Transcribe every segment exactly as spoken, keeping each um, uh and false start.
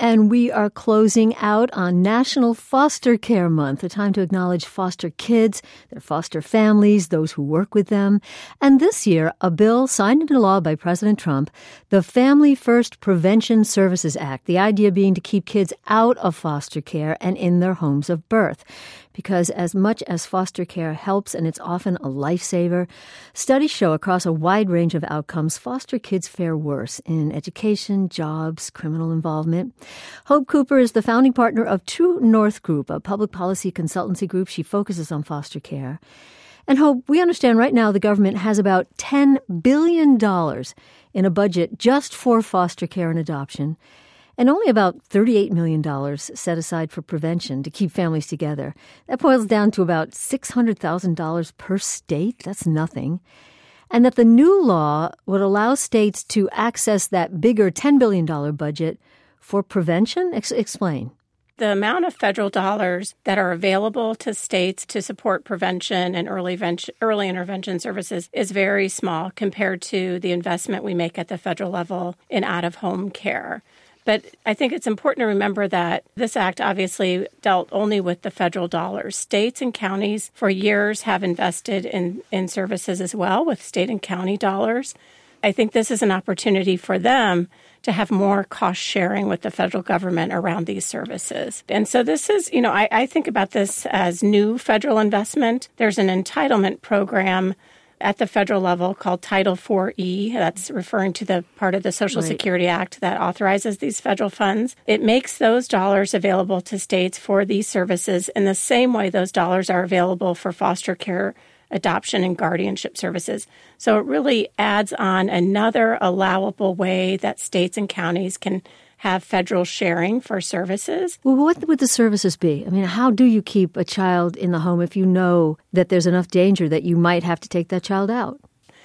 And we are closing out on National Foster Care Month, a time to acknowledge foster kids, their foster families, those who work with them. And this year, a bill signed into law by President Trump, the Family First Prevention Services Act, the idea being to keep kids out of foster care and in their homes of birth. Because as much as foster care helps, and it's often a lifesaver, studies show across a wide range of outcomes, foster kids fare worse in education, jobs, criminal involvement. Hope Cooper is the founding partner of True North Group, a public policy consultancy group. She focuses on foster care. And Hope, we understand right now the government has about ten billion dollars in a budget just for foster care and adoption, and only about thirty-eight million dollars set aside for prevention to keep families together. That boils down to about six hundred thousand dollars per state. That's nothing. And that the new law would allow states to access that bigger ten billion dollars budget for prevention? Ex- explain. The amount of federal dollars that are available to states to support prevention and early, vent- early intervention services is very small compared to the investment we make at the federal level in out-of-home care. But I think it's important to remember that this act obviously dealt only with the federal dollars. States and counties for years have invested in, in services as well with state and county dollars. I think this is an opportunity for them to have more cost sharing with the federal government around these services. And so this is, you know, I, I think about this as new federal investment. There's an entitlement program at the federal level called Title four E. That's referring to the part of the Social Right. Security Act that authorizes these federal funds. It makes those dollars available to states for these services in the same way those dollars are available for foster care, adoption, and guardianship services. So it really adds on another allowable way that states and counties can have federal sharing for services. Well, what would the services be? I mean, how do you keep a child in the home if you know that there's enough danger that you might have to take that child out?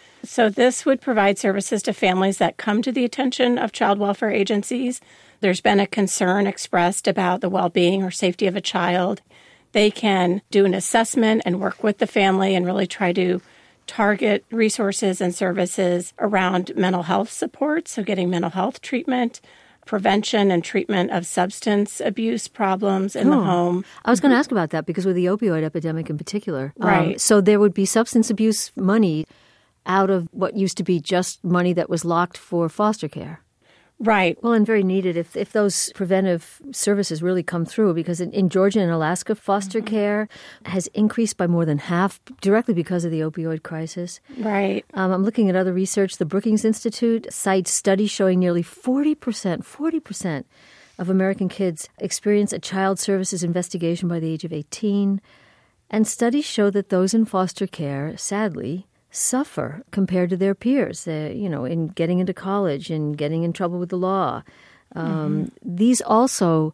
So this would provide services to families that come to the attention of child welfare agencies. There's been a concern expressed about the well-being or safety of a child. They can do an assessment and work with the family and really try to target resources and services around mental health support, so getting mental health treatment, prevention and treatment of substance abuse problems in oh. the home. I was going to ask about that because with the opioid epidemic in particular. Right. Um, so there would be substance abuse money out of what used to be just money that was locked for foster care. Right. Well, and very needed if, if those preventive services really come through, because in, in Georgia and Alaska, foster mm-hmm. care has increased by more than half directly because of the opioid crisis. Right. Um, I'm looking at other research. The Brookings Institute cites studies showing nearly forty percent, forty percent of American kids experience a child services investigation by the age of eighteen. And studies show that those in foster care, sadly, suffer compared to their peers, uh, you know, in getting into college and getting in trouble with the law. Um, mm-hmm. These also,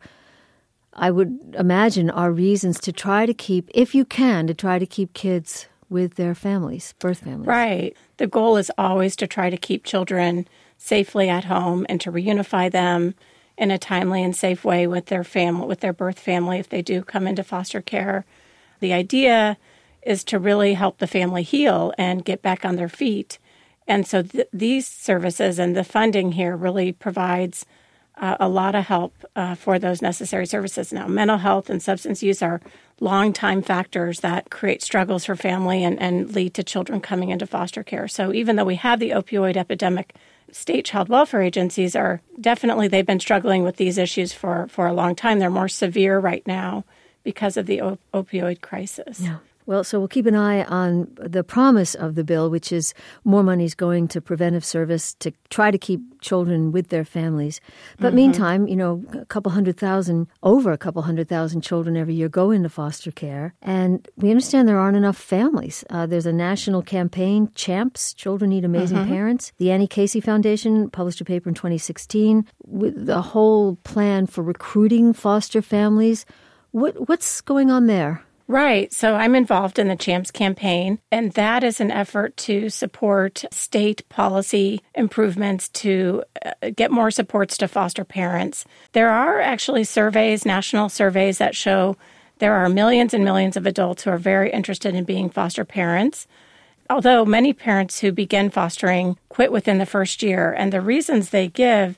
I would imagine, are reasons to try to keep, if you can, to try to keep kids with their families, birth families. Right. The goal is always to try to keep children safely at home and to reunify them in a timely and safe way with their family, with their birth family if they do come into foster care. The idea is to really help the family heal and get back on their feet. And so th- these services and the funding here really provides uh, a lot of help uh, for those necessary services. Now, mental health and substance use are long-time factors that create struggles for family and, and lead to children coming into foster care. So even though we have the opioid epidemic, state child welfare agencies are definitely, they've been struggling with these issues for, for a long time. They're more severe right now because of the op- opioid crisis. Yeah. Well, so we'll keep an eye on the promise of the bill, which is more money is going to preventive service to try to keep children with their families. But mm-hmm. meantime, you know, a couple hundred thousand, over a couple hundred thousand children every year go into foster care. And we understand there aren't enough families. Uh, there's a national campaign, CHAMPS, Children Need Amazing mm-hmm. Parents. The Annie Casey Foundation published a paper in twenty sixteen with the whole plan for recruiting foster families. What What's going on there? Right. So I'm involved in the CHAMPS campaign, and that is an effort to support state policy improvements to uh, get more supports to foster parents. There are actually surveys, national surveys, that show there are millions and millions of adults who are very interested in being foster parents, although many parents who begin fostering quit within the first year. And the reasons they give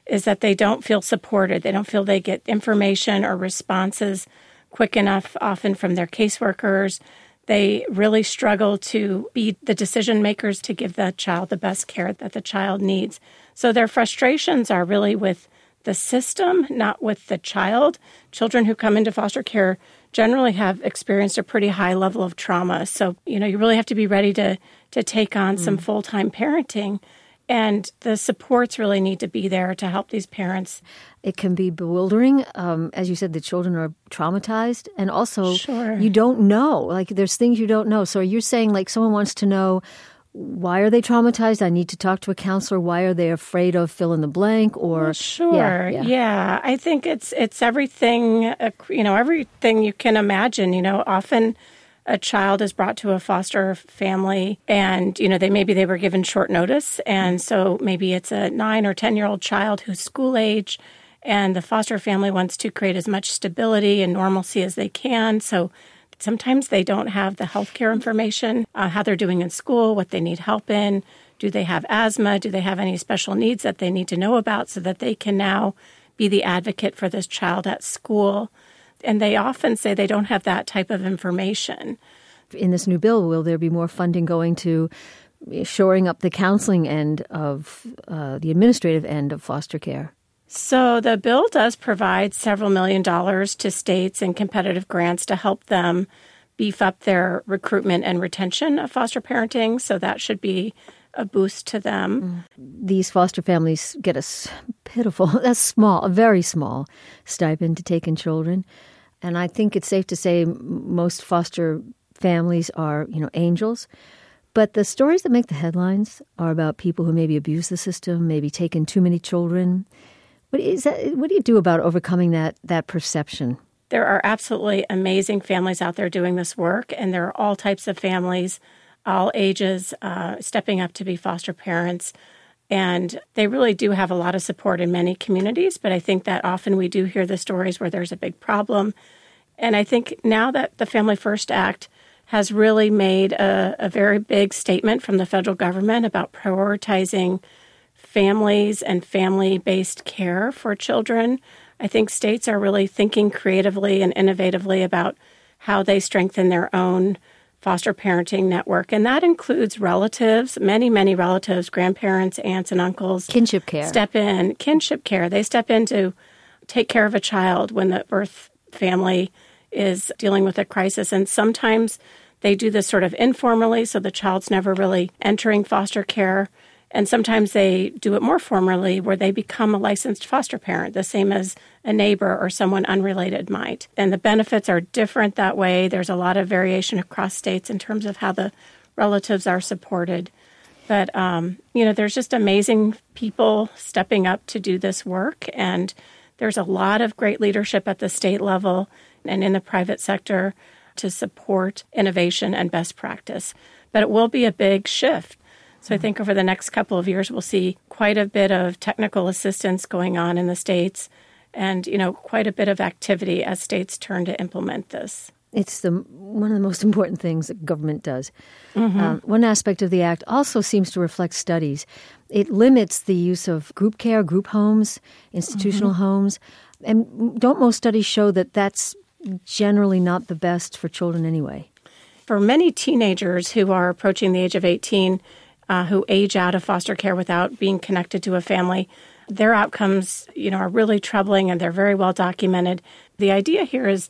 is that they don't feel supported. They don't feel they get information or responses quick enough, often from their caseworkers. They really struggle to be the decision makers to give the child the best care that the child needs. So their frustrations are really with the system, not with the child. Children who come into foster care generally have experienced a pretty high level of trauma. So, you know, you really have to be ready to to take on mm. some full-time parenting. And the supports really need to be there to help these parents. It can be bewildering. Um, as you said, the children are traumatized. And also, sure. you don't know. Like, there's things you don't know. So you're saying, like, someone wants to know, why are they traumatized? I need to talk to a counselor. Why are they afraid of fill in the blank? Or well, sure, yeah, yeah. yeah. I think it's it's everything. Uh, you know, everything you can imagine. You know, often a child is brought to a foster family, and you know, they maybe they were given short notice, and so maybe it's a nine or ten year old child who's school age, and the foster family wants to create as much stability and normalcy as they can. So sometimes they don't have the healthcare information, uh, how they're doing in school, what they need help in. Do they have asthma? Do they have any special needs that they need to know about so that they can now be the advocate for this child at school? And they often say they don't have that type of information. In this new bill, will there be more funding going to shoring up the counseling end of uh, the administrative end of foster care? So the bill does provide several million dollars to states and competitive grants to help them beef up their recruitment and retention of foster parenting. So that should be a boost to them. These foster families get a pitiful, a small, a very small stipend to take in children. And I think it's safe to say most foster families are, you know, angels. But the stories that make the headlines are about people who maybe abuse the system, maybe taken too many children. What is that? What do you do about overcoming that that perception? There are absolutely amazing families out there doing this work, and there are all types of families, all ages, uh, stepping up to be foster parents. And they really do have a lot of support in many communities, but I think that often we do hear the stories where there's a big problem. And I think now that the Family First Act has really made a, a very big statement from the federal government about prioritizing families and family-based care for children, I think states are really thinking creatively and innovatively about how they strengthen their own foster parenting network. And that includes relatives, many, many relatives, grandparents, aunts and uncles. Kinship care. Step in. Kinship care. They step in to take care of a child when the birth family is dealing with a crisis. And sometimes they do this sort of informally, so the child's never really entering foster care. And sometimes they do it more formally, where they become a licensed foster parent, the same as a neighbor or someone unrelated might. And the benefits are different that way. There's a lot of variation across states in terms of how the relatives are supported. But, um, you know, there's just amazing people stepping up to do this work. And there's a lot of great leadership at the state level and in the private sector to support innovation and best practice. But it will be a big shift. So I think over the next couple of years, we'll see quite a bit of technical assistance going on in the states and, you know, quite a bit of activity as states turn to implement this. It's the one of the most important things that government does. Mm-hmm. Uh, one aspect of the act also seems to reflect studies. It limits the use of group care, group homes, institutional mm-hmm. homes. And don't most studies show that that's generally not the best for children anyway? For many teenagers who are approaching the age of eighteen, Uh, who age out of foster care without being connected to a family, their outcomes, you know, are really troubling and they're very well documented. The idea here is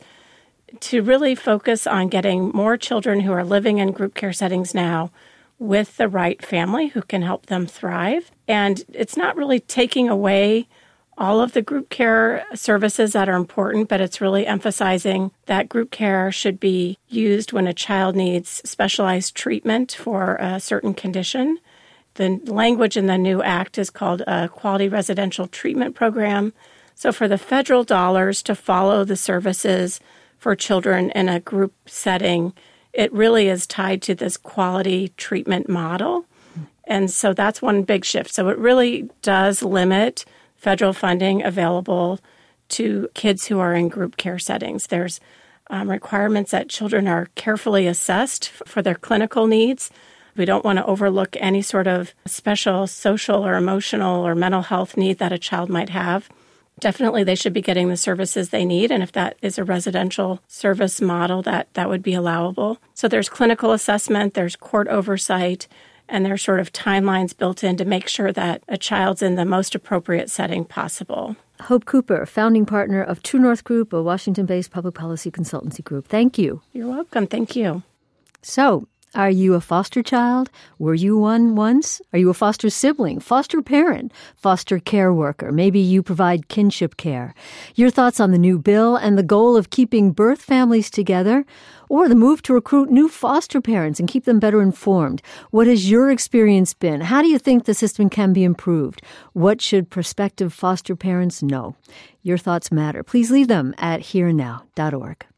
to really focus on getting more children who are living in group care settings now with the right family who can help them thrive. And it's not really taking away all of the group care services that are important, but it's really emphasizing that group care should be used when a child needs specialized treatment for a certain condition. The language in the new act is called a Quality Residential Treatment Program. So for the federal dollars to follow the services for children in a group setting, it really is tied to this quality treatment model. And so that's one big shift. So it really does limit federal funding available to kids who are in group care settings. There's um, requirements that children are carefully assessed f- for their clinical needs We don't want to overlook any sort of special social or emotional or mental health need that a child might have. Definitely, they should be getting the services they need. And if that is a residential service model, that, that would be allowable. So there's clinical assessment, there's court oversight, and there's sort of timelines built in to make sure that a child's in the most appropriate setting possible. Hope Cooper, founding partner of True North Group, a Washington-based public policy consultancy group. Thank you. You're welcome. Thank you. So, are you a foster child? Were you one once? Are you a foster sibling, foster parent, foster care worker? Maybe you provide kinship care. Your thoughts on the new bill and the goal of keeping birth families together, or the move to recruit new foster parents and keep them better informed. What has your experience been? How do you think the system can be improved? What should prospective foster parents know? Your thoughts matter. Please leave them at here and now dot org.